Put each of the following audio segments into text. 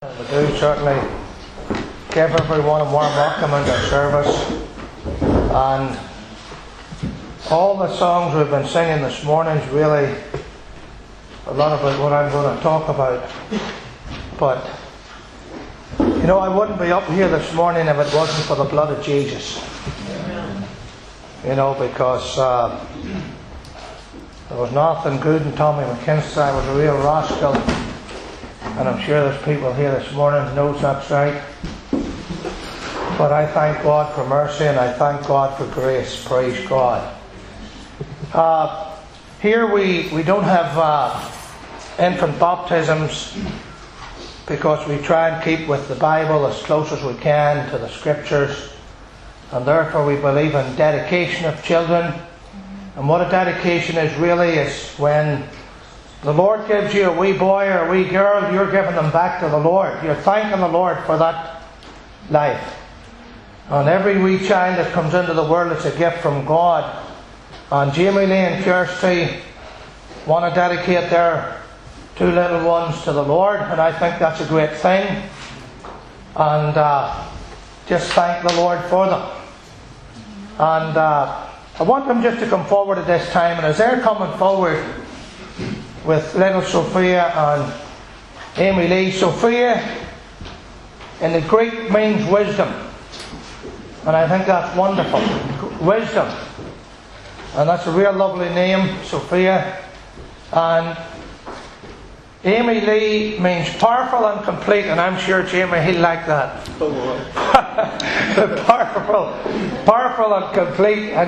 We do certainly give everyone a warm welcome into our service, and all the songs we've been singing this morning is really a lot about what I'm going to talk about. But I wouldn't be up here this morning if it wasn't for the blood of Jesus. Because there was nothing good in Tommy McKinstry. I was a real rascal. And I'm sure there's people here this morning who knows that's right. But I thank God for mercy and I thank God for grace. Praise God. Here we don't have infant baptisms because we try and keep with the Bible as close as we can to the Scriptures. And therefore we believe in dedication of children. And what a dedication is really is when the Lord gives you a wee boy or a wee girl, you're giving them back to the Lord. You're thanking the Lord for that life. And every wee child that comes into the world is a gift from God. And Jamie Lee and Kirsty want to dedicate their two little ones to the Lord, and I think that's a great thing. And just thank the Lord for them. And I want them just to come forward at this time, and as they're coming forward with little Sophia and Amy Lee. Sophia in the Greek means wisdom. And I think that's wonderful. Wisdom. And that's a real lovely name, Sophia. And Amy Lee means powerful and complete, and I'm sure Jamie he'll like that. Powerful and complete, and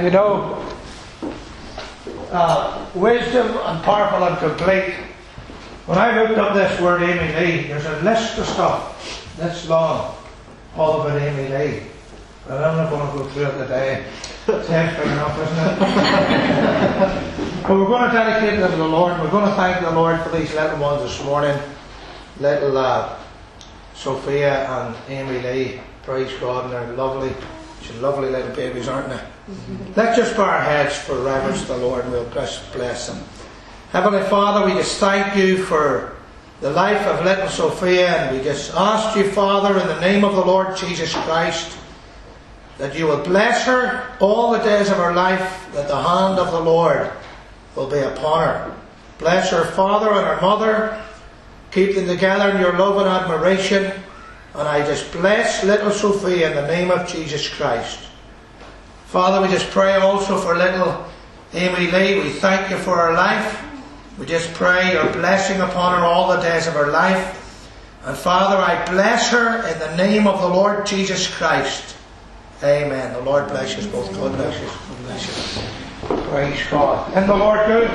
wisdom and powerful and complete. When I looked up this word Amy Lee, there's a list of stuff this long, all about Amy Lee. But I'm not going to go through it today. It's big enough, isn't it? But we're going to dedicate them to the Lord. We're going to thank the Lord for these little ones this morning. Little Sophia and Amy Lee. Praise God, and they're lovely. She's lovely little babies, aren't they? Let's just bow our heads for reverence to the Lord, and we'll just bless them. Heavenly Father, we just thank you for the life of little Sophia, and we just ask you, Father, in the name of the Lord Jesus Christ, that you will bless her all the days of her life, that the hand of the Lord will be upon her. Bless her father and her mother. Keep them together in your love and admiration. And I just bless little Sophia in the name of Jesus Christ. Father, we just pray also for little Amy Lee. We thank you for her life. We just pray your blessing upon her all the days of her life. And Father, I bless her in the name of the Lord Jesus Christ. Amen. The Lord bless you both. God bless you. God bless you. Praise God. Isn't the Lord good?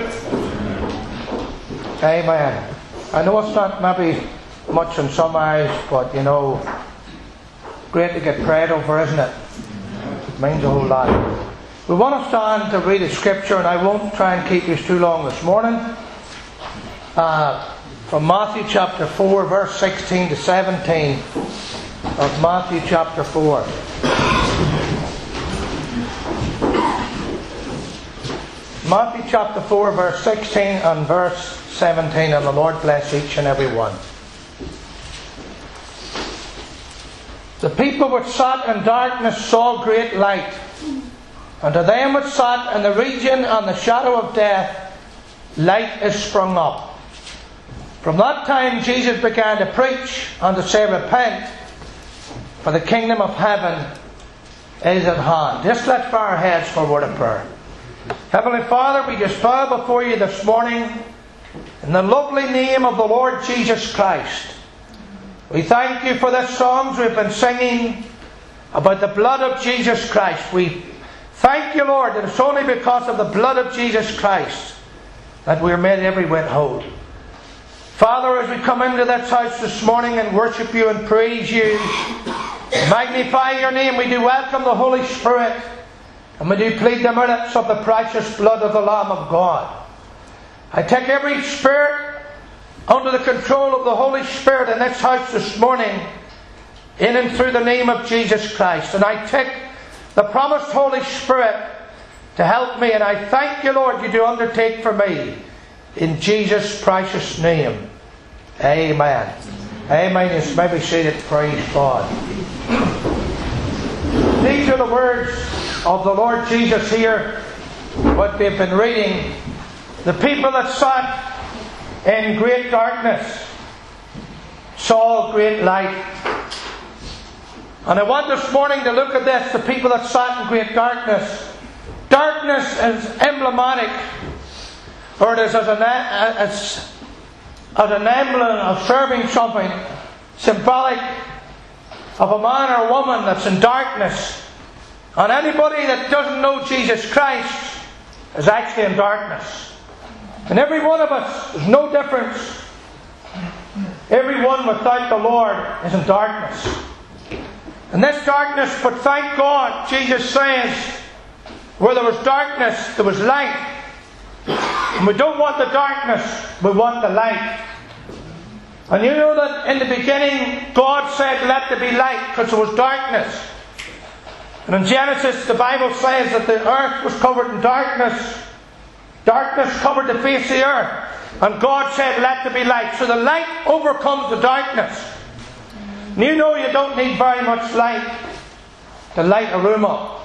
Amen. I know it's not maybe much in some eyes, but great to get prayed over, isn't it? It means a whole lot. We want to stand to read a scripture, and I won't try and keep you too long this morning. From Matthew chapter 4, verse 16 to 17 of Matthew chapter 4. Matthew chapter 4, verse 16 and verse 17, and the Lord bless each and every one. The people which sat in darkness saw great light, and to them which sat in the region and the shadow of death, light is sprung up. From that time Jesus began to preach and to say, repent, for the kingdom of heaven is at hand. Just let's bow our heads for a word of prayer. Heavenly Father, we just bow before you this morning in the lovely name of the Lord Jesus Christ. We thank you for the songs we've been singing about the blood of Jesus Christ. We thank you, Lord, that it's only because of the blood of Jesus Christ that we're made every whit whole. Father, as we come into this house this morning and worship you and praise you, magnify your name, we do welcome the Holy Spirit, and we do plead the merits of the precious blood of the Lamb of God. I take every spirit under the control of the Holy Spirit in this house this morning, in and through the name of Jesus Christ. And I take the promised Holy Spirit to help me, and I thank you, Lord, you do undertake for me. In Jesus' precious name. Amen. Amen. You may be seated. Praise God. These are the words of the Lord Jesus here, what we've been reading. The people that sat in great darkness saw great light. And I want this morning to look at this, the people that sat in great darkness. Darkness is emblematic, or it is as an emblem of serving something, symbolic of a man or a woman that's in darkness. And anybody that doesn't know Jesus Christ is actually in darkness. And every one of us, there's no difference. Everyone without the Lord is in darkness. And this darkness, but thank God, Jesus says, where there was darkness, there was light. And we don't want the darkness, we want the light. And you know that in the beginning, God said, let there be light, because there was darkness. And in Genesis, the Bible says that the earth was covered in darkness. Darkness covered the face of the earth. And God said, let there be light. So the light overcomes the darkness. And you know you don't need very much light to light a room up.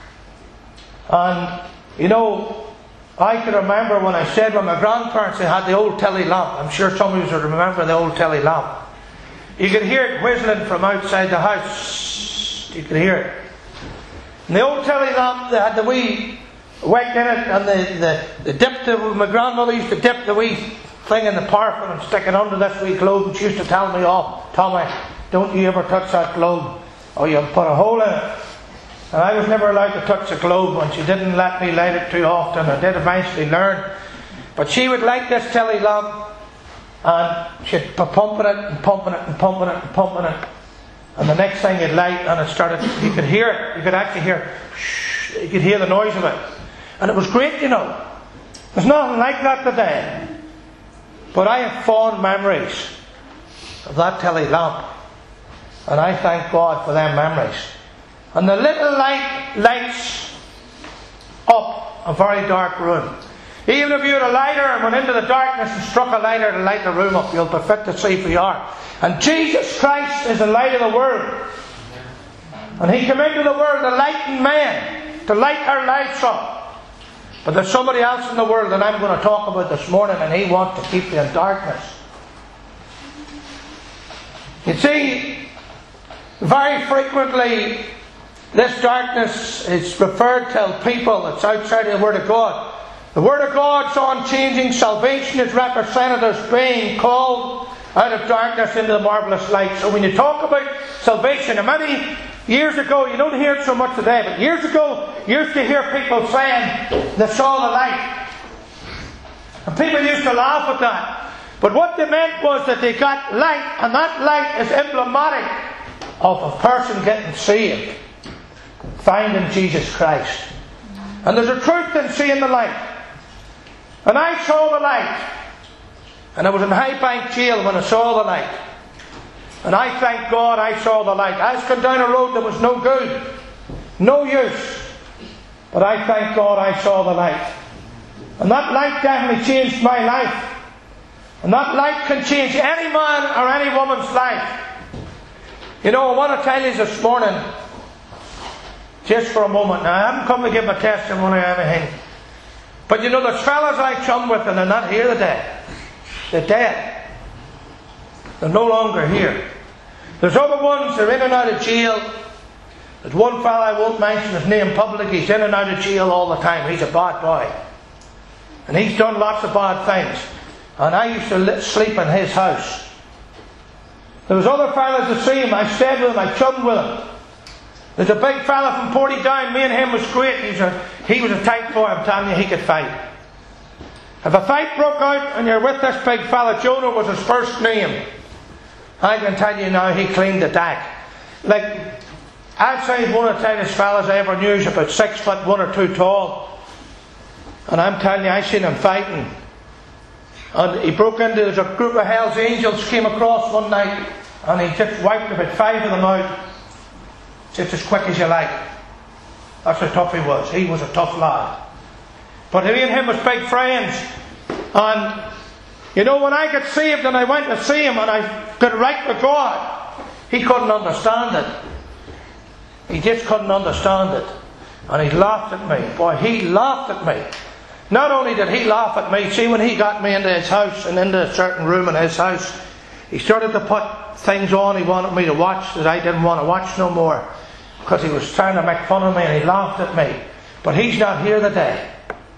And, you know, I can remember when I stayed with my grandparents, they had the old telly lamp. I'm sure some of you will remember the old telly lamp. You could hear it whistling from outside the house. You could hear it. And the old telly lamp, they had the wee wick in it, and they dipped my grandmother used to dip the wee thing in the paraffin and stick it under this wee globe. And she used to tell me, oh, Tommy, don't you ever touch that globe, or you'll put a hole in it. And I was never allowed to touch the globe, and she didn't let me light it too often. I did eventually learn. But she would light this telly lamp, and she'd be pumping it and pumping it and pumping it and pumping it. And the next thing you'd light, and it started, you could hear it. You could actually hear, you could hear the noise of it. And it was great, you know. There's nothing like that today. But I have fond memories of that telly lamp. And I thank God for them memories. And the little light lights up a very dark room. Even if you had a lighter and went into the darkness and struck a lighter to light the room up, you'll be fit to see for you are. And Jesus Christ is the light of the world. And He came into the world to lighten men, to light our lives up. But there's somebody else in the world that I'm going to talk about this morning, and he wants to keep you in darkness. You see, very frequently this darkness is referred to people that's outside of the Word of God. The Word of God's unchanging. Salvation is represented as being called out of darkness into the marvellous light. So when you talk about salvation, and maybe years ago, you don't hear it so much today, but years ago you used to hear people saying they saw the light. And people used to laugh at that. But what they meant was that they got light, and that light is emblematic of a person getting saved, finding Jesus Christ. And there's a truth in seeing the light. And I saw the light. And I was in High Bank Jail when I saw the light. And I thank God I saw the light. I was going down a road that was no good, no use. But I thank God I saw the light. And that light definitely changed my life. And that light can change any man or any woman's life. You know, I want to tell you this morning, just for a moment. Now, I haven't come to give my testimony or anything. But you know, there's fellas I chum with and they're not here today. They're dead. They're no longer here. There's other ones, they're in and out of jail. There's one fella, I won't mention his name publicly, he's in and out of jail all the time. He's a bad boy. And he's done lots of bad things. And I used to sleep in his house. There was other fellas that see him, I stayed with him, I chummed with him. There's a big fella from Portydown, me and him was great. He was a tight boy, I'm telling you, he could fight. If a fight broke out and you're with this big fella, Jonah was his first name. I can tell you now, he cleaned the deck. Like, I'd say one of the tightest fellas I ever knew is about 6'1" or 2 tall. And I'm telling you, I seen him fighting. And he broke into, there's a group of Hell's Angels came across one night, and he just wiped about 5 of them out. Just as quick as you like. That's how tough he was. He was a tough lad. But me and him was big friends. And You know, when I got saved and I went to see him and I got right with God, he couldn't understand it. He just couldn't understand it. And he laughed at me. Boy, he laughed at me. Not only did he laugh at me, see, when he got me into his house and into a certain room in his house, he started to put things on he wanted me to watch that I didn't want to watch no more, because he was trying to make fun of me, and he laughed at me. But he's not here today.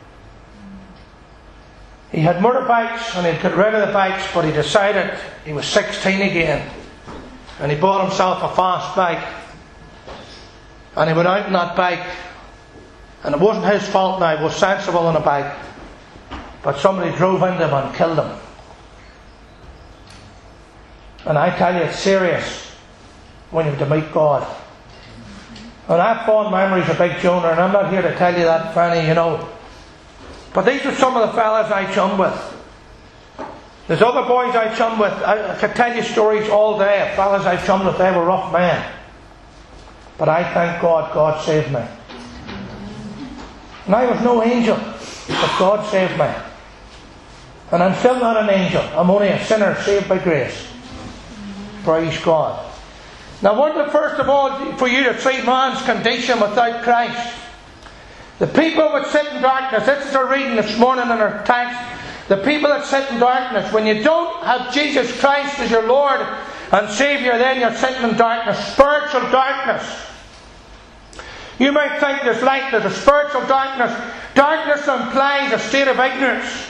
He had motorbikes and he'd got rid of the bikes, but he decided he was 16 again, and he bought himself a fast bike, and he went out on that bike, and it wasn't his fault now. He was sensible on a bike, but somebody drove into him and killed him. And I tell you, it's serious when you have to meet God. And I have fond memories of Big Jonah, and I'm not here to tell you that, Fanny, you know. But these are some of the fellas I chummed with. There's other boys I chummed with. I could tell you stories all day of fellas I chummed with. They were rough men. But I thank God, God saved me. And I was no angel, but God saved me. And I'm still not an angel. I'm only a sinner saved by grace. Praise God. Now I want first of all for you to see man's condition without Christ. The people that sit in darkness, this is our reading this morning in our text. The people that sit in darkness, when you don't have Jesus Christ as your Lord and Saviour, then you're sitting in darkness, spiritual darkness. You might think there's light, there's a spiritual darkness. Darkness implies a state of ignorance.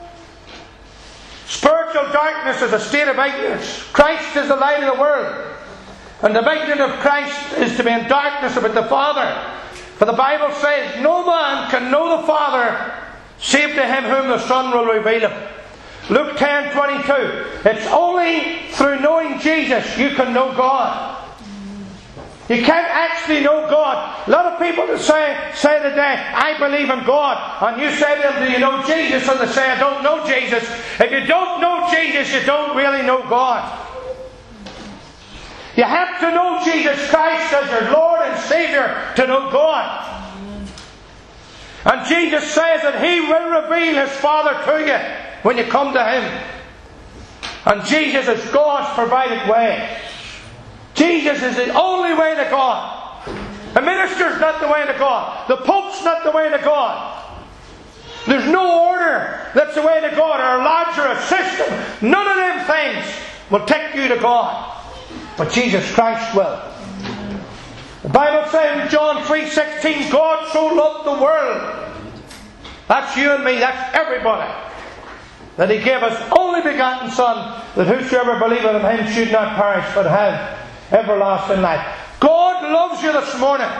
Spiritual darkness is a state of ignorance. Christ is the light of the world. And the ignorance of Christ is to be in darkness about the Father. For the Bible says, no man can know the Father save to him whom the Son will reveal him. Luke 10:22. It's only through knowing Jesus you can know God. You can't actually know God. A lot of people that say today, I believe in God. And you say to them, do you know Jesus? And they say, I don't know Jesus. If you don't know Jesus, you don't really know God. You have to know Jesus Christ as your Lord and Saviour to know God. And Jesus says that He will reveal His Father to you when you come to Him. And Jesus is God's provided way. Jesus is the only way to God. The minister's not the way to God. The Pope's not the way to God. There's no order that's the way to God, or a lodge or a system. None of them things will take you to God. But Jesus Christ will. The Bible says in John 3:16, God so loved the world. That's you and me, that's everybody. That He gave His only begotten Son, that whosoever believeth in Him should not perish, but have everlasting life. God loves you this morning.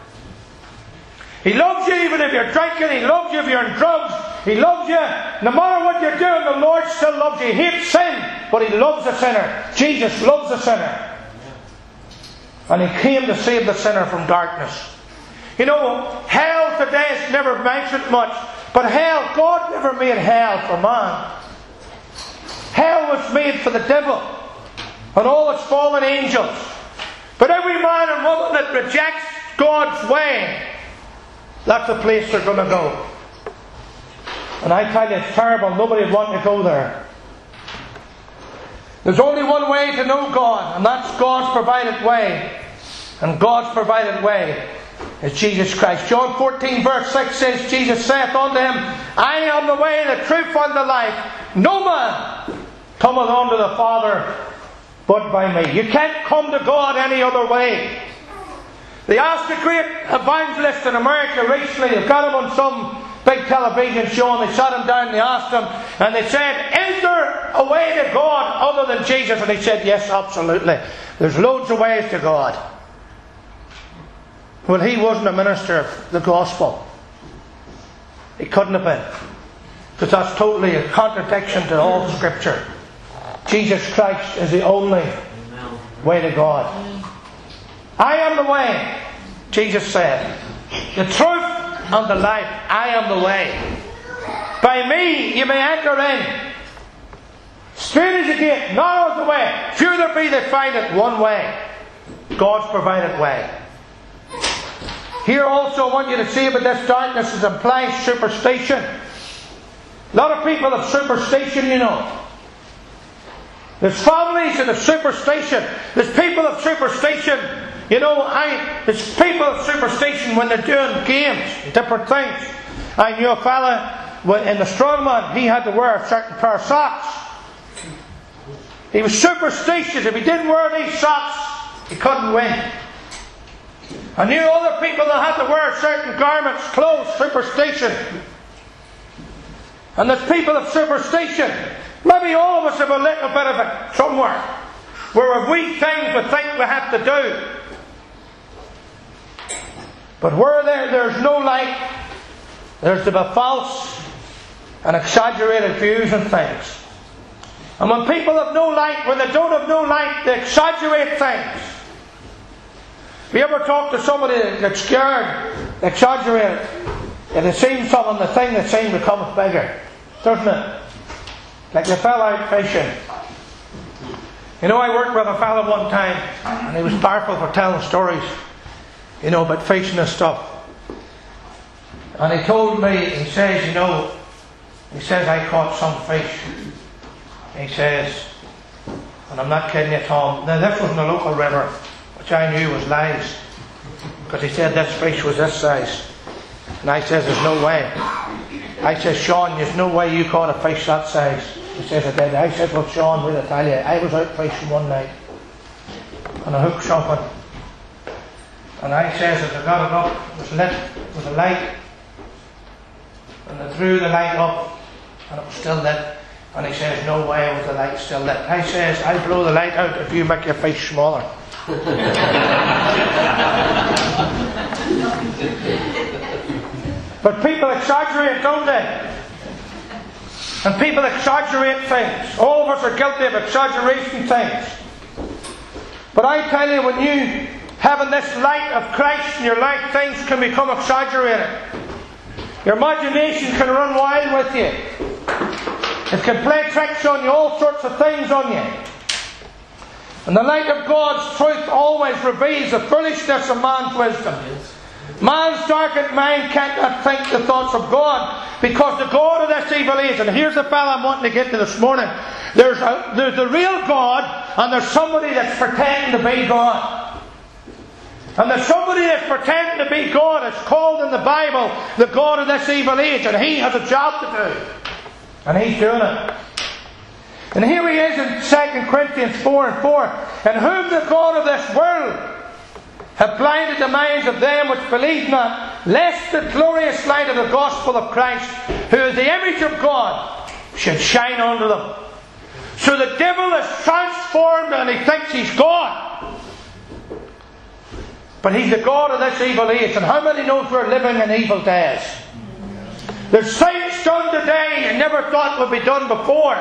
He loves you even if you're drinking. He loves you if you're in drugs. He loves you no matter what you're doing. The Lord still loves you. He hates sin, but He loves the sinner. Jesus loves the sinner. And He came to save the sinner from darkness. You know, hell today is never mentioned much. But hell, God never made hell for man. Hell was made for the devil and all its fallen angels. But every man and woman that rejects God's way, that's the place they're going to go. And I tell you, it's terrible. Nobody would want to go there. There's only one way to know God, and that's God's provided way. And God's provided way is Jesus Christ. John 14 verse 6 says, Jesus saith unto him, I am the way, the truth, and the life. No man cometh unto the Father but by me. You can't come to God any other way. They asked a great evangelist in America recently, they've got him on some big television show, and they sat him down and they asked him, and they said, is there a way to God other than Jesus? And he said, yes, absolutely. There's loads of ways to God. Well, he wasn't a minister of the gospel. He couldn't have been. Because that's totally a contradiction to all Scripture. Jesus Christ is the only way to God. I am the way, Jesus said. The truth and the life. I am the way. By me you may enter in. Straight is the gate, narrow is the way. Few there be that find it. One way. God's provided way. Here also I want you to see about this darkness is implies superstition. A lot of people have superstition, you know. There's families that have superstition. There's people of superstition. You know, there's people of superstition when they're doing games, different things. I knew a fella in the strongman, he had to wear a certain pair of socks. He was superstitious. If he didn't wear these socks, he couldn't win. I knew other people that had to wear certain garments, clothes, superstition. And there's people of superstition. Maybe all of us have a little bit of it somewhere. Where if we things we think we have to do. But where there's no light, there's to be false and exaggerated views and things. And when people have no light, when they don't have no light, they exaggerate things. Have you ever talked to somebody that gets scared, exaggerate it? If they see something, the thing they see becomes bigger. Doesn't it? Like the fella out fishing. You know, I worked with a fella one time, and he was powerful for telling stories, you know, about fishing and stuff. And he told me, he says, you know, I caught some fish. He says, and I'm not kidding you, Tom. Now, this was in a local river, which I knew was lies. Because he said this fish was this size. And I says, there's no way. I says, Sean, there's no way you caught a fish that size. He says, I did. I said, well, Sean, will I tell you, I was out fishing one night. And I hooked something. And I says, as I got it up, it was lit with a light. And I threw the light up, and it was still lit. And he says, no way was the light still lit. I says, I'll blow the light out if you make your fish smaller. But people exaggerate, don't they? And people exaggerate things. All of us are guilty of exaggeration things. But I tell you, when you having this light of Christ in your life, things can become exaggerated. Your imagination can run wild with you. It can play tricks on you, all sorts of things on you. And the light of God's truth always reveals the foolishness of man's wisdom. Man's darkened mind cannot think the thoughts of God, because the God of this evil age, and here's the fellow I'm wanting to get to this morning, there's the real God, and there's somebody that's pretending to be God. And there's somebody that's pretending to be God. It's called in the Bible the God of this evil age, and he has a job to do. And he's doing it. And here he is in 2 Corinthians 4:4. In whom the God of this world have blinded the minds of them which believe not, lest the glorious light of the gospel of Christ, who is the image of God, should shine unto them. So the devil is transformed and he thinks he's God. But he's the God of this evil age. And how many knows we're living in evil days? There's things done today you never thought would be done before.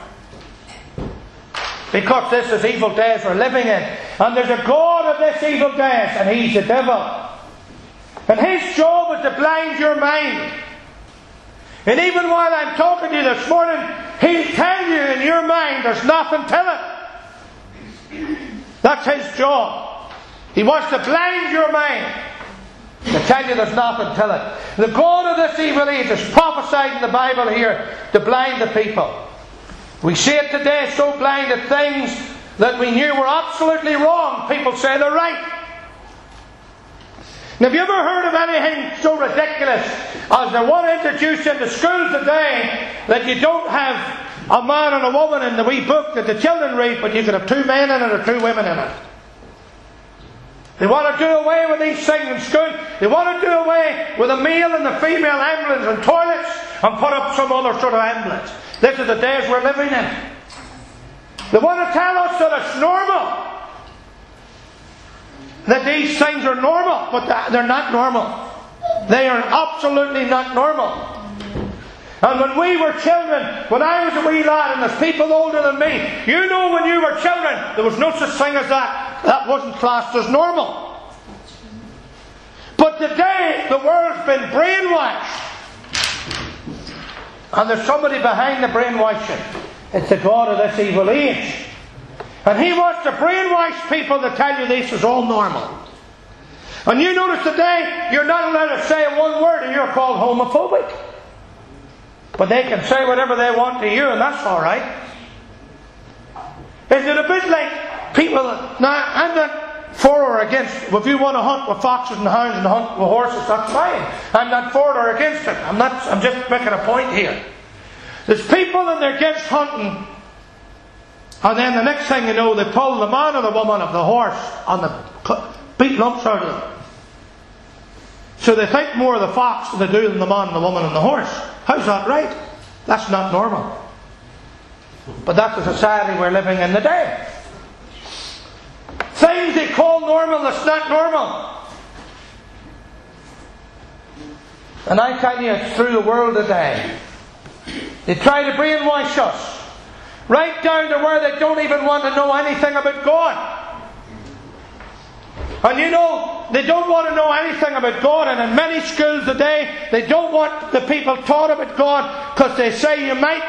Because this is evil days we're living in. And there's a God of this evil days, and he's the devil. And his job is to blind your mind. And even while I'm talking to you this morning, he'll tell you in your mind there's nothing to it. That's his job. He wants to blind your mind, to tell you there's nothing to it. The God of this evil age is prophesied in the Bible here to blind the people. We see it today, so blind at things that we knew were absolutely wrong. People say they're right. Now, have you ever heard of anything so ridiculous as they want to introduce into schools today that you don't have a man and a woman in the wee book that the children read, but you can have two men in it or two women in it? They want to do away with these things in school. They want to do away with the male and the female emblems and toilets and put up some other sort of emblems. These are the days we're living in. They want to tell us that it's normal. That these things are normal, but they're not normal. They are absolutely not normal. And when we were children, when I was a wee lad, and there's people older than me, you know when you were children, there was no such thing as that. That wasn't classed as normal. But today, the world's been brainwashed. And there's somebody behind the brainwashing. It's the God of this evil age. And he wants to brainwash people to tell you this is all normal. And you notice today, you're not allowed to say one word and you're called homophobic. But they can say whatever they want to you, and that's all right. Is it a bit like people... Now, I'm not for or against. If you want to hunt with foxes and hounds and hunt with horses, that's fine. I'm not for or against it. I'm just making a point here. There's people and they're against hunting, and then the next thing you know, they pull the man or the woman of the horse and they beat lumps out of them. So they think more of the fox than they do than the man and the woman and the horse. How's that right? That's not normal. But that's the society we're living in today. Things they call normal that's not normal. And I tell you, it's through the world today. They try to brainwash us. Right down to where they don't even want to know anything about God. And you know, they don't want to know anything about God. And in many schools today, they don't want the people taught about God because they say you might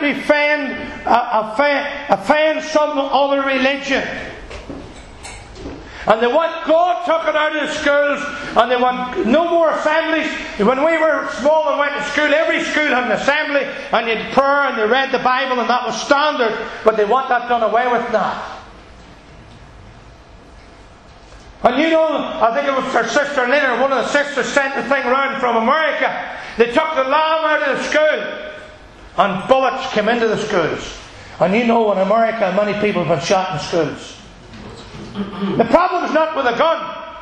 offend some other religion. And they want God taken out of the schools, and they want no more assemblies. When we were small and went to school, every school had an assembly, and you had prayer, and they read the Bible, and that was standard. But they want that done away with now. And you know, I think it was her sister Lynn, one of the sisters sent the thing round from America. They took the lamb out of the school, and bullets came into the schools. And you know, in America, many people have been shot in schools. The problem is not with a gun.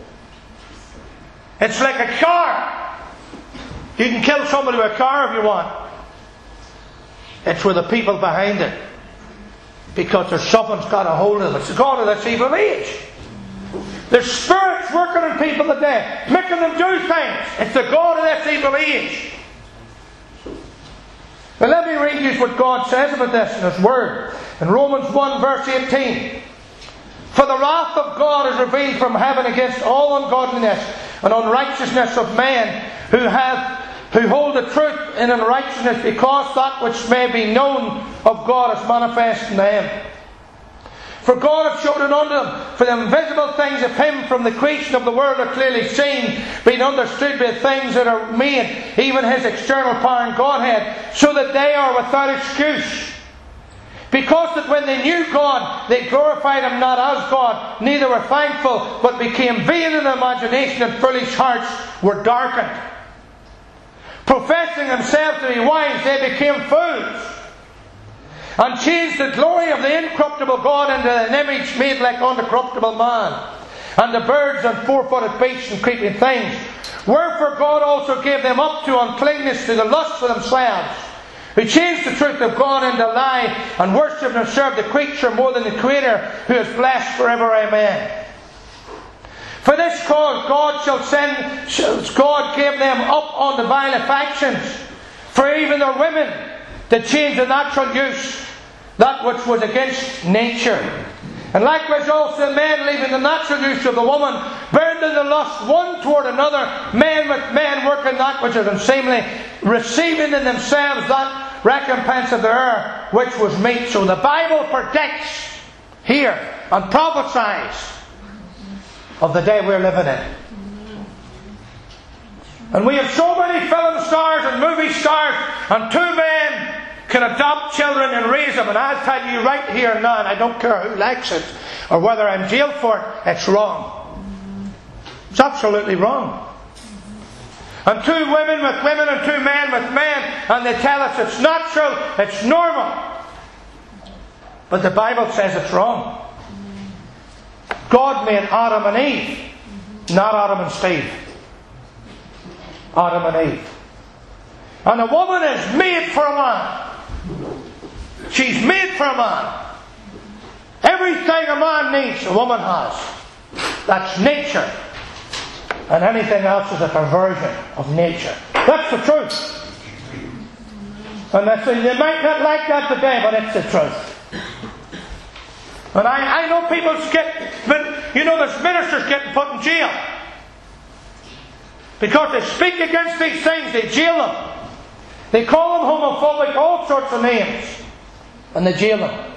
It's like a car. You can kill somebody with a car if you want. It's with the people behind it. Because there's something's got a hold of them. It's the God of this evil age. There's spirits working on people today, making them do things. It's the God of this evil age. Now let me read you what God says about this in His Word. In Romans 1 verse 18. For the wrath of God is revealed from heaven against all ungodliness and unrighteousness of men who hold the truth in unrighteousness, because that which may be known of God is manifest in them. For God hath showed it unto them, for the invisible things of Him from the creation of the world are clearly seen, being understood by things that are made, even His external power and Godhead, so that they are without excuse. Because that when they knew God, they glorified Him not as God, neither were thankful, but became vain in imagination, and foolish hearts were darkened. Professing themselves to be wise, they became fools, and changed the glory of the incorruptible God into an image made like unto corruptible man, and the birds and four-footed beasts and creeping things. Wherefore God also gave them up to uncleanness, to the lust of themselves, who changed the truth of God into a lie, and worshipped and served the creature more than the Creator, who is blessed forever. Amen. For this cause God gave them up unto vile affections. For even their women did change the natural use, that which was against nature. And likewise also the men, leaving the natural use of the woman, burned in the lust one toward another, men with men working that which is unseemly, receiving in themselves that recompense of their error which was meet. So the Bible predicts here and prophesies of the day we're living in. And we have so many film stars and movie stars, and two men can adopt children and raise them. And I'll tell you right here now, and I don't care who likes it or whether I'm jailed for it, it's wrong. It's absolutely wrong. And two women with women and two men with men, and they tell us it's natural, it's normal. But the Bible says it's wrong. God made Adam and Eve, not Adam and Steve. Adam and Eve. And a woman is made for a man. She's made for a man. Everything a man needs, a woman has. That's nature. And anything else is a perversion of nature. That's the truth. And they might not like that today, but it's the truth. And I know people there's ministers getting put in jail. Because they speak against these things, they jail them. They call them homophobic, all sorts of names. And they jail them.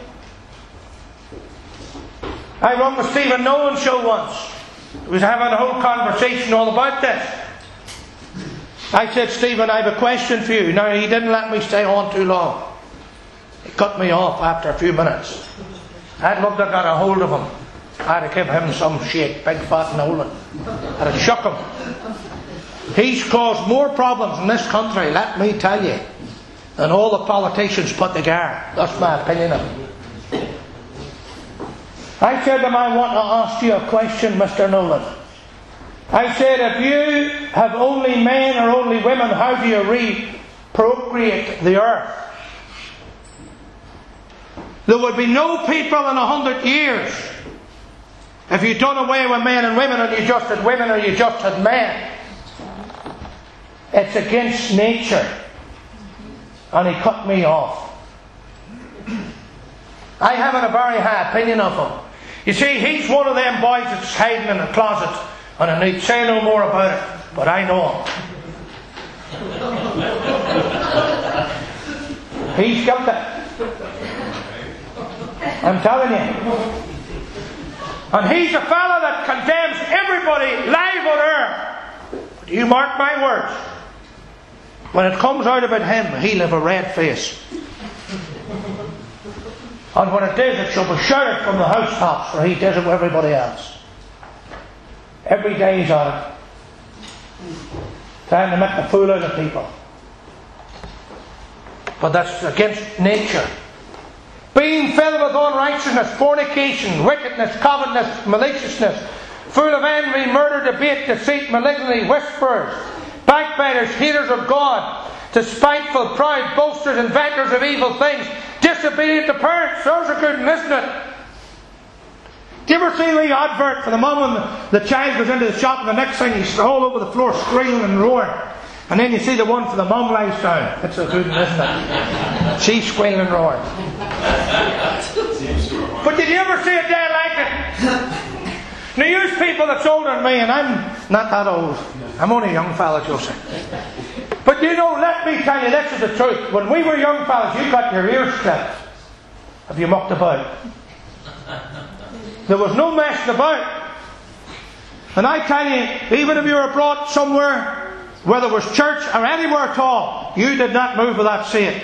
I went with Stephen Nolan's show once. We was having a whole conversation all about this. I said, Stephen, I have a question for you. Now, he didn't let me stay on too long. He cut me off after a few minutes. I'd love to have got a hold of him. I'd have given him some shake, big fat Nolan. I'd have shook him. He's caused more problems in this country, let me tell you, than all the politicians put together. That's my opinion of it. I said to him, I want to ask you a question, Mr. Nolan. I said, if you have only men or only women, how do you procreate the earth? There would be no people in 100 years if you'd done away with men and women, and you just had women or you just had men. It's against nature. And he cut me off. I haven't a very high opinion of him. You see, he's one of them boys that's hiding in the closet, and I need say no more about it, but I know him. He's guilty. I'm telling you. And he's a fella that condemns everybody live on earth. But you mark my words. When it comes out about him, he'll have a red face. And when it does, it shall be shouted from the housetops, for he does it with everybody else. Every day he's on it. Trying to make the fool out of people. But that's against nature. Being filled with unrighteousness, fornication, wickedness, covetousness, maliciousness, full of envy, murder, debate, deceit, malignity, whisperers, backbiters, haters of God, despiteful, proud, boasters, inventors of evil things, disobedient to parents. Those are good, isn't it? Do you ever see the advert for the mum when the child goes into the shop and the next thing he's all over the floor screaming and roaring? And then you see the one for the mum lies down. It's a good one, isn't it? She's squealing and roaring. But did you ever see a day like it? Now, you people that's older than me, and I'm not that old. I'm only a young fella, Joseph. But you know, let me tell you, this is the truth. When we were young fellas, you got your ears clipped. Have you mucked about? There was no messing about. And I tell you, even if you were brought somewhere, whether it was church or anywhere at all, you did not move without seeing.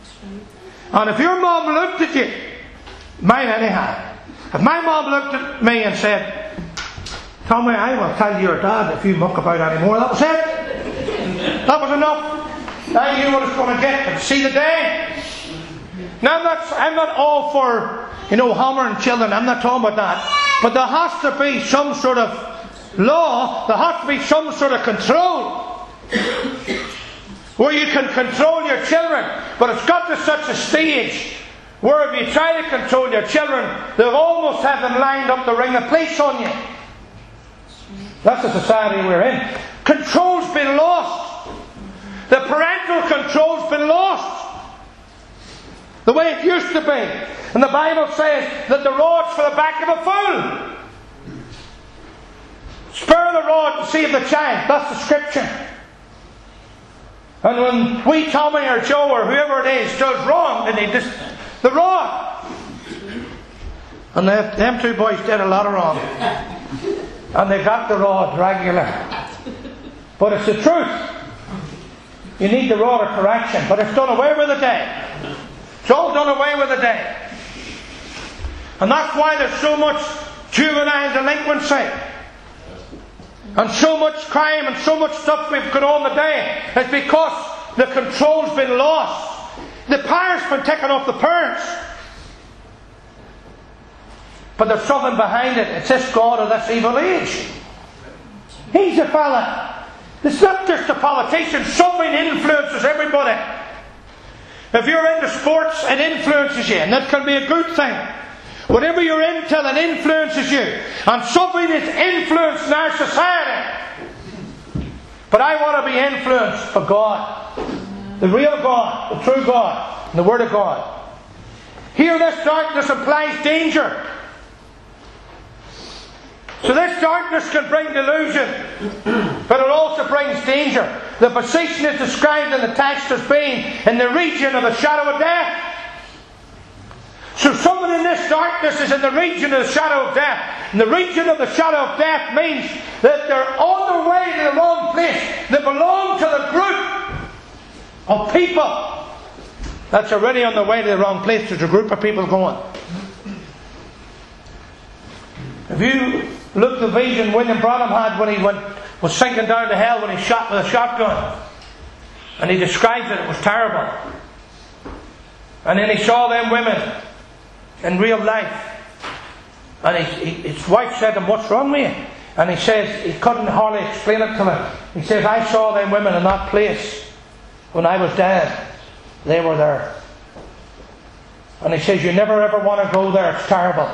And if your mom looked at you, mine anyhow, if my mom looked at me and said, Tommy, I will tell your dad if you muck about anymore, that was it. That was enough. I knew what I was going to get. But see the day? Now I'm not all for, hammering children. I'm not talking about that. But there has to be some sort of law. There has to be some sort of control. Where you can control your children. But it's got to such a stage where if you try to control your children, they'll almost have them lined up to ring the police on you. That's the society we're in. Control's been lost. The parental control's been lost. The way it used to be. And the Bible says that the rod's for the back of a fool. Spare the rod and save the child. That's the scripture. And when we, Tommy or Joe or whoever it is, does wrong, then they just the rod. And them two boys did a lot of wrong. And they got the rod regular. But it's the truth. You need the rod of correction. But it's done away with today. It's all done away with today. And that's why there's so much juvenile delinquency. And so much crime and so much stuff we've got on today. It's because the control's been lost. The power's been taken off the parents. But there's something behind it. It's this God of this evil age. He's a fella. It's not just the politicians. Something influences everybody. If you're into sports, it influences you. And that can be a good thing. Whatever you're into, it influences you. And something is influencing our society. But I want to be influenced by God. The real God. The true God. And the Word of God. Here this darkness implies danger. So this darkness can bring delusion, but it also brings danger. The position is described in the text as being in the region of the shadow of death. So someone in this darkness is in the region of the shadow of death. And the region of the shadow of death means that they're on their way to the wrong place. They belong to the group of people that's already on their way to the wrong place. There's a group of people going. If you look at the vision William Branham had when he was sinking down to hell when he shot with a shotgun, and he describes it, it was terrible. And then he saw them women in real life. And his wife said to him, "What's wrong with you?" And he says, he couldn't hardly explain it to them. He says, "I saw them women in that place when I was dead. They were there." And he says, "You never ever want to go there. It's terrible."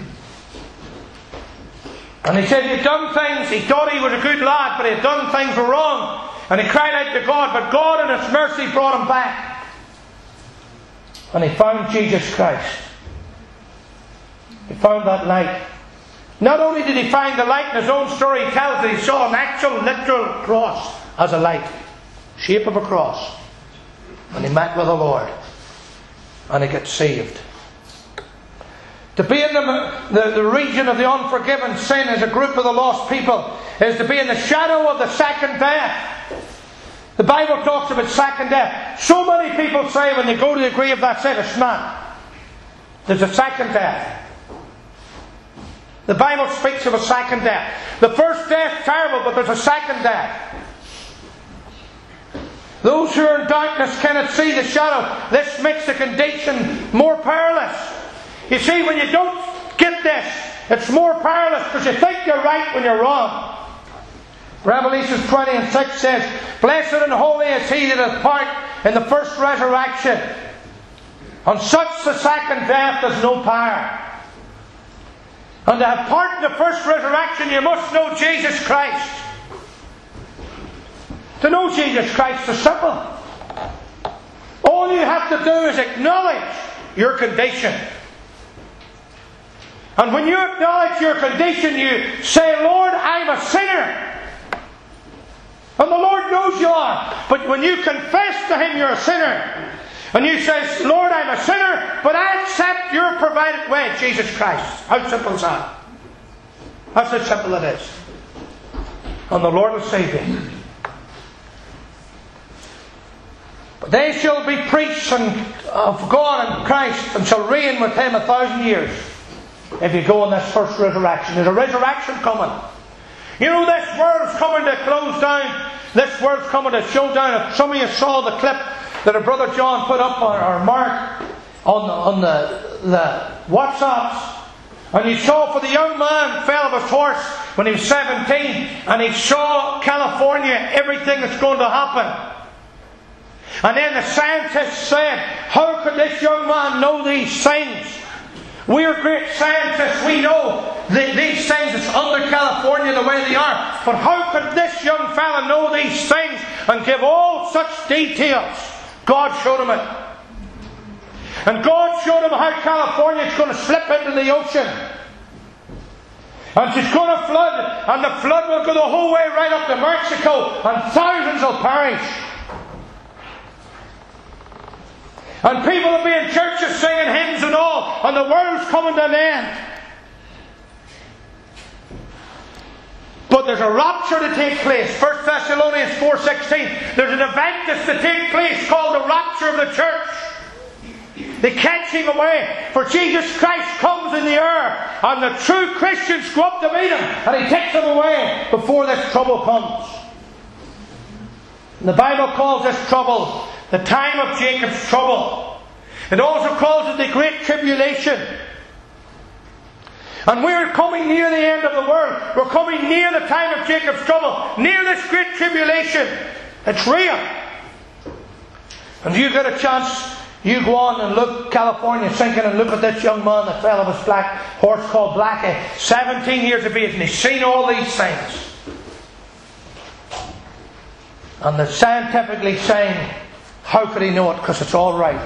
And he said he'd done things, he thought he was a good lad, but he'd done things were wrong. And he cried out to God, but God in His mercy brought him back. And he found Jesus Christ. He found that light. Not only did he find the light, in his own story he tells that he saw an actual literal cross as a light. Shape of a cross. And he met with the Lord. And he got saved. To be in the region of the unforgiven sin as a group of the lost people is to be in the shadow of the second death. The Bible talks about second death. So many people say when they go to the grave, that's it, it's not. There's a second death. The Bible speaks of a second death. The first death is terrible, but there's a second death. Those who are in darkness cannot see the shadow. This makes the condition more perilous. You see, when you don't get this, it's more perilous because you think you're right when you're wrong. Revelation 20:6 says, "Blessed and holy is he that hath part in the first resurrection. On such the second death has no power." And to have part in the first resurrection, you must know Jesus Christ. To know Jesus Christ is simple. All you have to do is acknowledge your condition. And when you acknowledge your condition, you say, "Lord, I'm a sinner." And the Lord knows you are. But when you confess to Him you're a sinner, and you say, "Lord, I'm a sinner, but I accept your provided way, Jesus Christ." How simple is that? That's how simple it is. And the Lord will save you. But they shall be priests of God and Christ, and shall reign with Him 1,000 years. If you go on this first resurrection. There's a resurrection coming. You know, this world's coming to close down. This world's coming to show down. If some of you saw the clip that our brother John put up or Mark on the WhatsApps, and you saw for the young man fell off his horse when he was 17, and he saw California, everything that's going to happen. And then the scientists said, "How could this young man know these things?" We're great scientists. We know these things that's under California the way they are. But how could this young fella know these things and give all such details? God showed him it. And God showed him how California is going to slip into the ocean. And she's going to flood. And the flood will go the whole way right up to Mexico. And thousands will perish. And people will be in churches singing hymns and all, and the world's coming to an end. But there's a rapture to take place. 1 Thessalonians 4:16. There's an event that's to take place called the rapture of the church. The catching away. For Jesus Christ comes in the air, and the true Christians go up to meet Him, and He takes them away before this trouble comes. And the Bible calls this trouble the time of Jacob's trouble. It also calls it the Great Tribulation. And we're coming near the end of the world. We're coming near the time of Jacob's trouble. Near this Great Tribulation. It's real. And if you get a chance, you go on and look California sinking and look at this young man that fell off his black horse called Blackie. 17 years of age, and he's seen all these things. And they're scientifically saying, how could he know it? Because it's all right.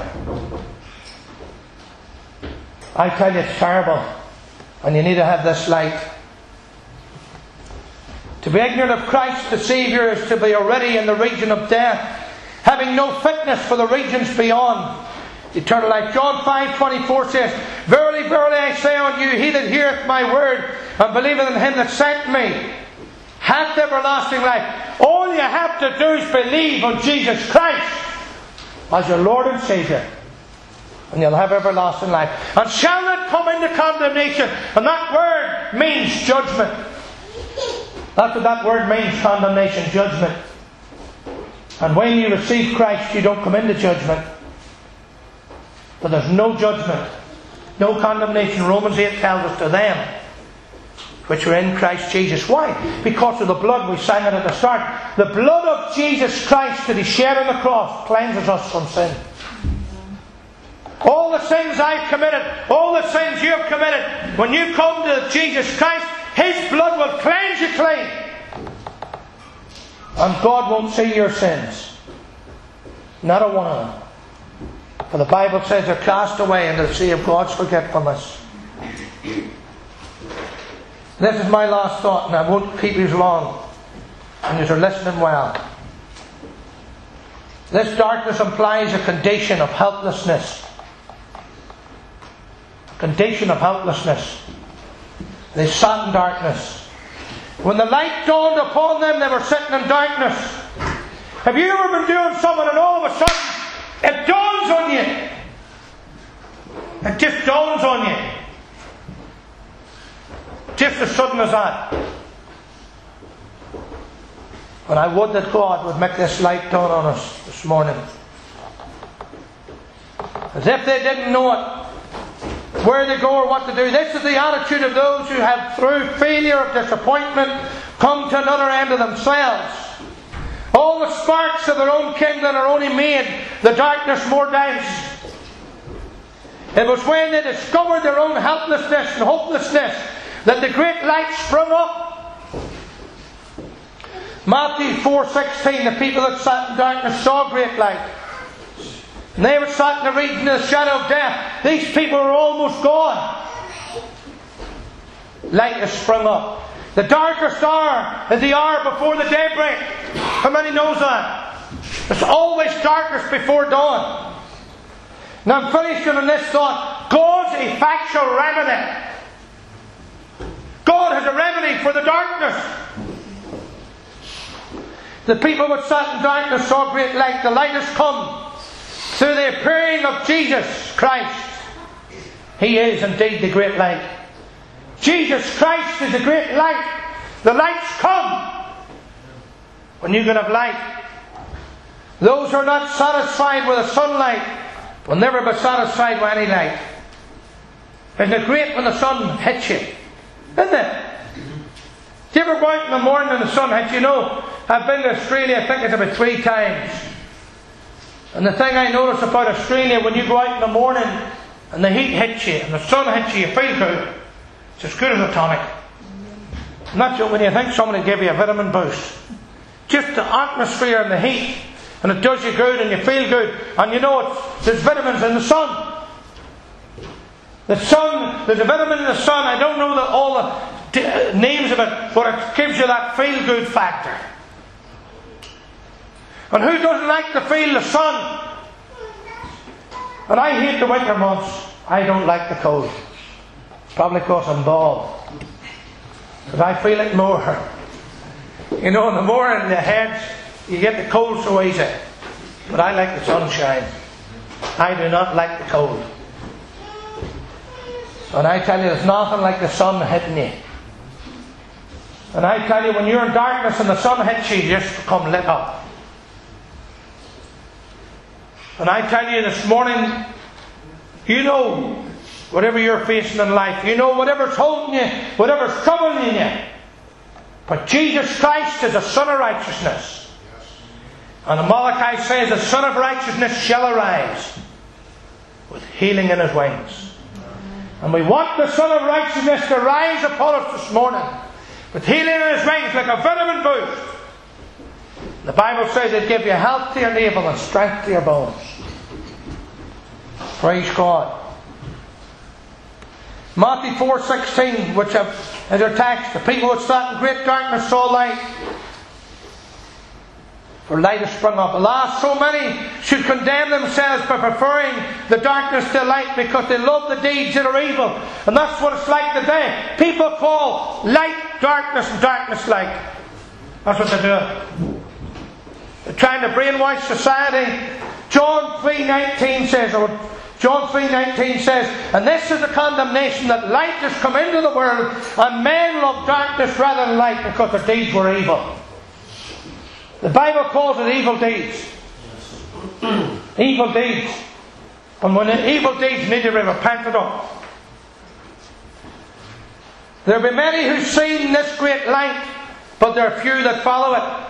I tell you, it's terrible. And you need to have this light. To be ignorant of Christ the Saviour is to be already in the region of death, having no fitness for the regions beyond. eternal life. John 5:24 says, Verily, verily, I say unto you, he that heareth my word and believeth in him that sent me hath everlasting life. All you have to do is believe on Jesus Christ as your Lord and Saviour, and you'll have everlasting life. And shall not come into condemnation. And that word means judgment. That's what that word means, condemnation, judgment. And when you receive Christ, you don't come into judgment. But there's no judgment, no condemnation. Romans 8 tells us, to them which are in Christ Jesus. Why? Because of the blood. We sang it at the start. The blood of Jesus Christ that He shed on the cross cleanses us from sin. All the sins I've committed, all the sins you've committed, when you come to Jesus Christ, His blood will cleanse you clean. And God won't see your sins. Not a one of them. For the Bible says they're cast away into the sea of God's forgetfulness. This is my last thought, and I won't keep you long. And you're listening well. This darkness implies a condition of helplessness. Condition of helplessness. They sat in darkness. When the light dawned upon them, they were sitting in darkness. Have you ever been doing something and all of a sudden it dawns on you? It just dawns on you. Just as sudden as that. And I would that God would make this light dawn on us this morning. As if they didn't know it, where they go or what to do. This is the attitude of those who have, through failure of disappointment, come to another end of themselves. All the sparks of their own kindling are only made the darkness more dense. It was when they discovered their own helplessness and hopelessness that the great light sprung up. Matthew 4:16, the people that sat in darkness saw great light. And they were sat in the region of the shadow of death. These people are almost gone. Light has sprung up. The darkest hour is the hour before the daybreak. How many knows that? It's always darkest before dawn. Now I'm finishing on this thought. God's effectual remedy. God has a remedy for the darkness. The people that sat in darkness saw great light. The light has come through the appearing of Jesus Christ. He is indeed the great light. Jesus Christ is the great light. The light's come. When you can have light. Those who are not satisfied with the sunlight will never be satisfied with any light. Isn't it great when the sun hits you? Isn't it? Do you ever go out in the morning and the sun hits you? You know, I've been to Australia, I think it's about 3 times. And the thing I notice about Australia, when you go out in the morning and the heat hits you and the sun hits you, you feel good. It's as good as a tonic. Not just when you think somebody gave you a vitamin boost. Just the atmosphere and the heat. And it does you good and you feel good. And you know there's vitamins in the sun. The sun, there's a vitamin in the sun. I don't know all the names of it, but it gives you that feel good factor. And who doesn't like to feel the sun? And I hate the winter months. I don't like the cold. Probably because I'm bald. Because I feel it more. You know, in the morning, the heads, you get the cold so easy. But I like the sunshine. I do not like the cold. And I tell you, there's nothing like the sun hitting you. And I tell you, when you're in darkness and the sun hits you, you just become lit up. And I tell you this morning, you know, whatever you're facing in life, you know whatever's holding you, whatever's troubling you. But Jesus Christ is the Son of righteousness. And Malachi says, the Son of righteousness shall arise with healing in His wings. And we want the Son of righteousness to rise upon us this morning with healing in His wings like a vitamin boost. The Bible says it gives you health to your navel and strength to your bones. Praise God. Matthew 4:16, which is our text. The people that sat in great darkness saw light. for light has sprung up. Alas, so many should condemn themselves by preferring the darkness to light because they love the deeds that are evil. And that's what it's like today. People call light darkness and darkness light. That's what they're doing. They're trying to brainwash society. John 3:19 says, and this is the condemnation, that light has come into the world, and men love darkness rather than light because their deeds were evil. The Bible calls it evil deeds. Evil deeds. And when the evil deeds need to be repented of. There will be many who've seen this great light, but there are few that follow it.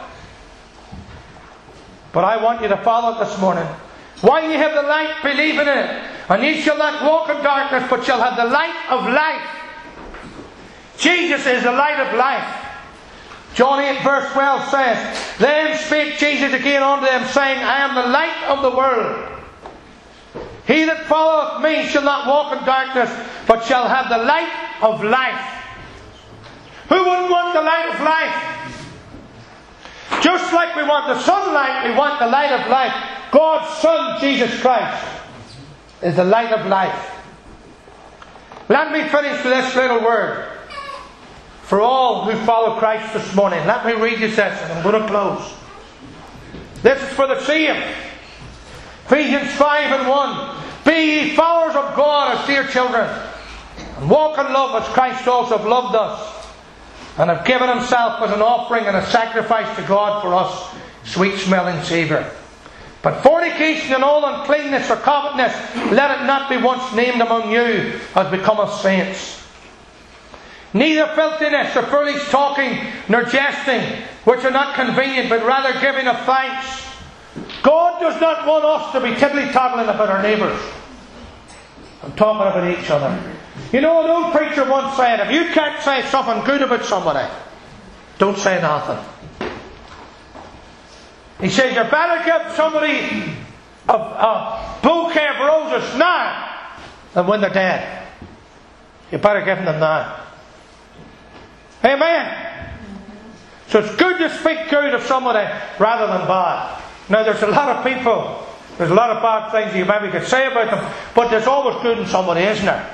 But I want you to follow it this morning. While ye have the light, believe in it. And ye shall not walk in darkness, but shall have the light of life. Jesus is the light of life. John 8 verse 12 says, Then spake Jesus again unto them, saying, I am the light of the world. He that followeth me shall not walk in darkness, but shall have the light of life. Who wouldn't want the light of life? Just like we want the sunlight, we want the light of life. God's Son, Jesus Christ, is the light of life. Let me finish with this little word. For all who follow Christ this morning, let me read you this, and I'm going to close. This is for the saved. Ephesians 5:1. Be ye followers of God as dear children, and walk in love as Christ also hath loved us, and hath given himself as an offering and a sacrifice to God for us, sweet-smelling savour. But fornication and all uncleanness or covetousness, let it not be once named among you as becometh saints. Neither filthiness or foolish talking, nor jesting, which are not convenient, but rather giving of thanks. God does not want us to be tiddly-toddling about our neighbours and talking about each other. You know, an old preacher once said, if you can't say something good about somebody, don't say nothing. He says, you better give somebody a bouquet of roses now than when they're dead. You better give them now. Amen. So it's good to speak good of somebody rather than bad. Now there's a lot of people, there's a lot of bad things you maybe could say about them, but there's always good in somebody, isn't there?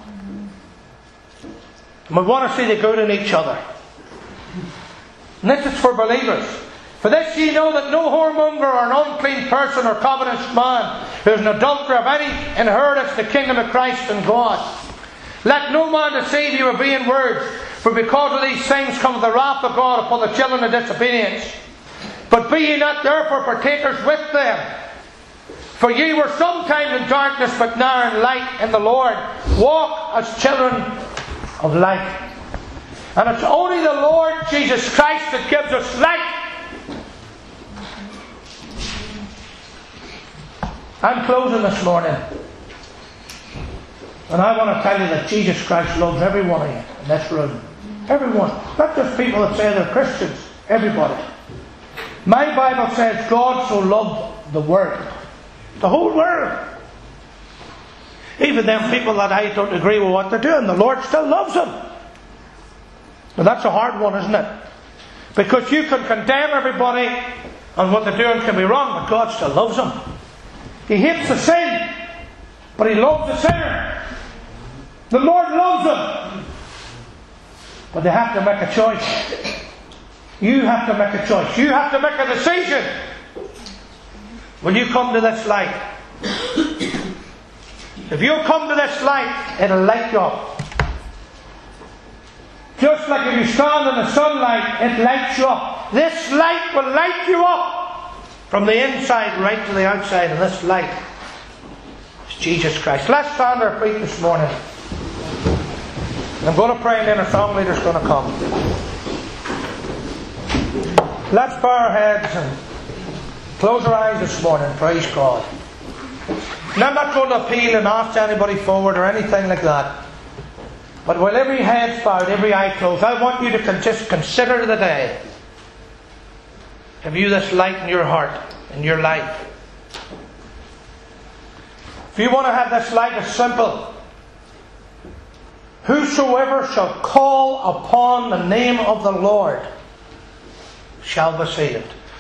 And we want to see the good in each other. And this is for believers. For this ye know that no whoremonger or an unclean person or covetous man who is an adulterer of any inheritance the kingdom of Christ and God. Let no man deceive you with vain words, for because of these things cometh the wrath of God upon the children of disobedience. But be ye not therefore partakers with them. For ye were sometime in darkness, but now in light in the Lord. Walk as children of light. And it's only the Lord Jesus Christ that gives us light. I'm closing this morning. And I want to tell you that Jesus Christ loves every one of you in this room. Everyone. Not just people that say they're Christians. Everybody. My Bible says God so loved the world. The whole world. Even them people that I don't agree with what they're doing, the Lord still loves them. Now that's a hard one, isn't it? Because you can condemn everybody and what they're doing can be wrong, but God still loves them. He hates the sin, but He loves the sinner. The Lord loves them. But they have to make a choice. You have to make a choice. You have to make a decision. Will you come to this light? If you come to this light, it'll light you up. Just like if you stand in the sunlight, it lights you up. This light will light you up from the inside right to the outside. And this light is Jesus Christ. Let's stand our feet this morning. I'm going to pray and then a song leader's going to come. Let's bow our heads and close our eyes this morning. Praise God. And I'm not going to appeal and ask anybody forward or anything like that. But while every head's bowed, every eye closed, I want you to just consider the day. Have you this light in your heart, in your life? If you want to have this light, it's simple. Whosoever shall call upon the name of the Lord shall be saved. All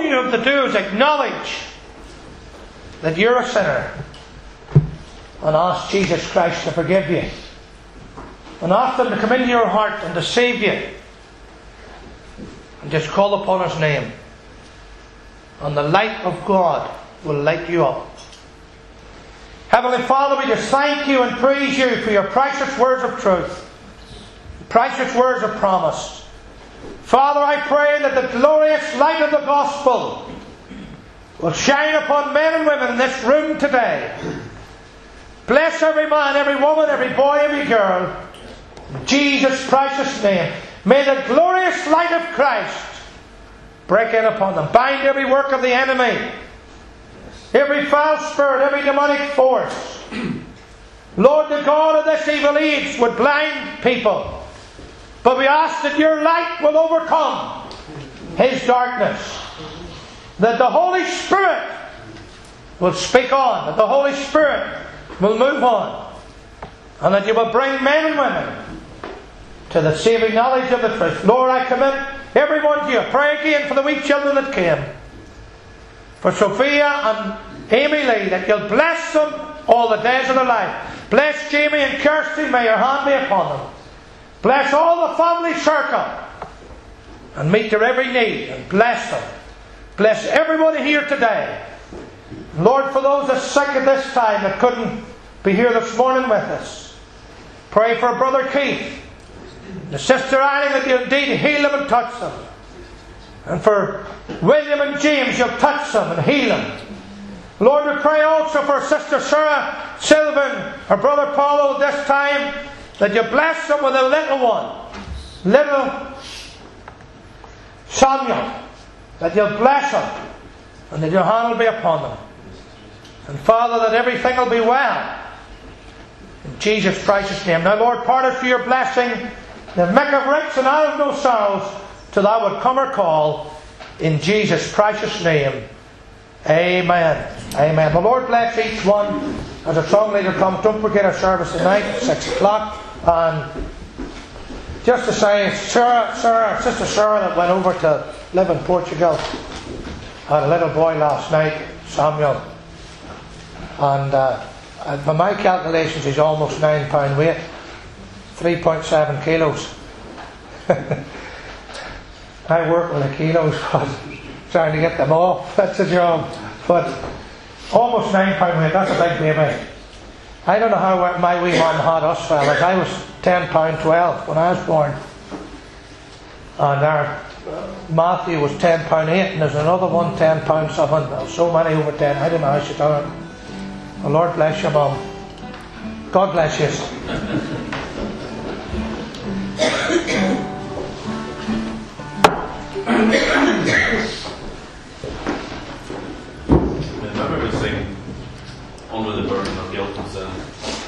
you have to do is acknowledge that you're a sinner and ask Jesus Christ to forgive you. And ask Him to come into your heart and to save you. And just call upon His name. And the light of God will light you up. Heavenly Father, we just thank you and praise you for your precious words of truth. Precious words of promise. Father, I pray that the glorious light of the gospel will shine upon men and women in this room today. Bless every man, every woman, every boy, every girl. In Jesus' precious name. May the glorious light of Christ break in upon them. Bind every work of the enemy. Every foul spirit, every demonic force. Lord, the God of this evil age would blind people. But we ask that your light will overcome his darkness. That the Holy Spirit will speak on. That the Holy Spirit will move on. And that you will bring men and women to the saving knowledge of the truth. Lord, I commit everyone to you. Pray again for the wee children that came. For Sophia and Amy Lee, that you'll bless them all the days of their life. Bless Jamie and Kirsty, may your hand be upon them. Bless all the family circle and meet their every need and bless them. Bless everybody here today. Lord, for those that are sick at this time that couldn't be here this morning with us, pray for Brother Keith, the Sister Annie, that you indeed heal them and touch them. And for William and James, you'll touch them and heal them. Lord, we pray also for Sister Sarah Sylvan, her Brother Paulo this time, that you bless them with a little one, little Samuel, that you'll bless them and that your hand will be upon them. And Father, that everything will be well. In Jesus' precious name. Now, Lord, part us for your blessing, that make of rich and out of no sorrows, till thou would come or call. In Jesus' precious name. Amen. Amen. The Lord bless each one. As a song leader comes, don't forget our service tonight at 6 o'clock. And just to say, Sister Sarah that went over to live in Portugal, had a little boy last night, Samuel. And by my calculations, he's almost 9 pound weight, 3.7 kilos. I work with the kilos, but trying to get them off, that's a job. But almost 9 pound weight, that's a big baby. I don't know how my wee man had us fellas. I was 10 pound 12 when I was born. And our Matthew was 10 pound 8, and there's another one 10 pound 7. There's so many over 10, I don't know how she done it. The Lord bless you, Mum. God bless you. Remember we sing Under the Burden of Guilt and Sin.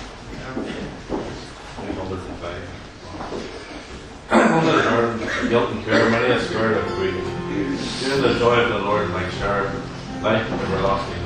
305. Under the burden of guilt and care, many a spirit of grief. Hear the joy of the Lord, like share life and everlasting.